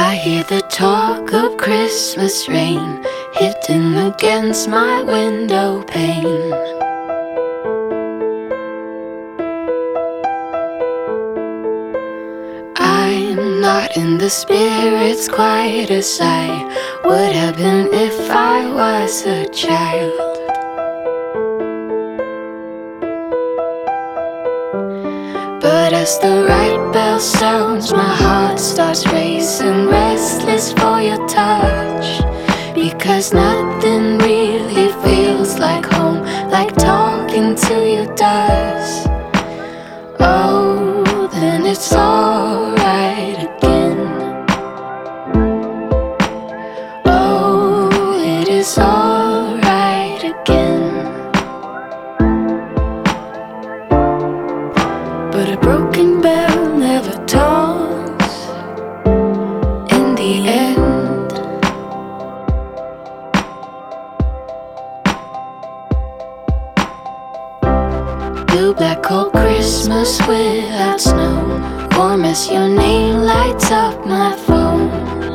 I hear the talk of Christmas rain hitting against my window pane. I'm not in the spirits quite as I would have been if I was a child. But as the right bell sounds, my heart starts racing, restless for your touch. Because nothing really feels like home, like talking to you does. Oh, then it's alright again. Oh, it is alright again. But a broken bell never tolls in the end. Blue black cold Christmas without snow, warm as your name lights up my phone.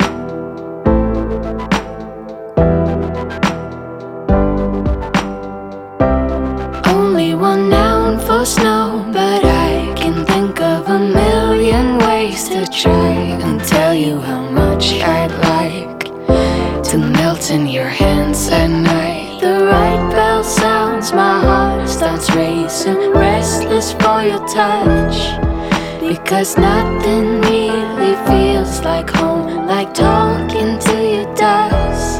Only one noun for snow, but I can think of a million ways to try and tell you how much I'd like to melt in your hands at night. The right bell sounds, my heart starts racing, restless for your touch. Because nothing really feels like home, like talking to you does.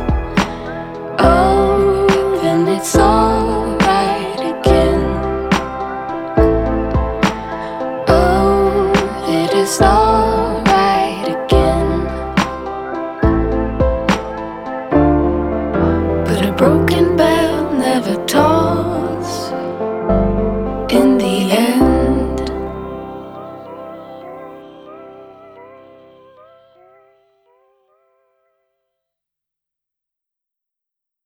Oh, then it's alright again. Oh, it is alright again. But a broken bell